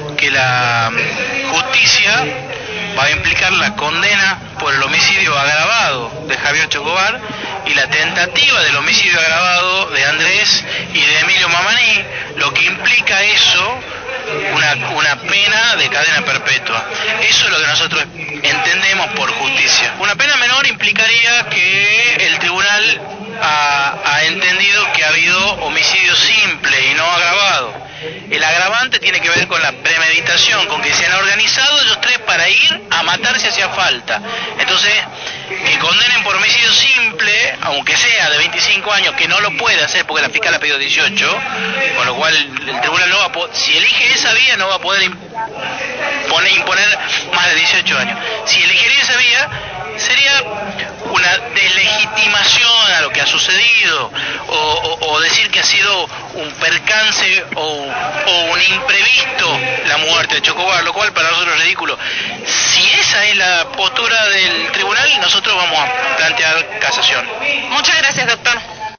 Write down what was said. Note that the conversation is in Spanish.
que la justicia va a implicar la condena por el homicidio agravado de Javier Chocobar y la tentativa del homicidio agravado de Andrés y de Emilio Mamaní, lo que implica eso una pena de cadena perpetua. Eso es lo que nosotros entendemos por justicia. Una pena menor implicaría que el tribunal ha entendido que ha habido homicidio simple y no agravado. El agravante tiene que ver con la premeditación, con que se han organizado ellos tres para ir a matar si hacía falta. Entonces, que condenen por homicidio simple, aunque sea de 25 años, que no lo puede hacer porque la fiscal ha pedido 18, con lo cual el tribunal no va a poder, si elige esa vía no va a poder imponer más de 18 años. Si elegiría esa vía, sería una deslegitimación a lo que ha sucedido, o decir que ha sido un percance o un imprevisto la muerte de Chocobar, lo cual para nosotros es ridículo. Si esa es la postura del tribunal, nosotros vamos a plantear casación. Muchas gracias, doctor.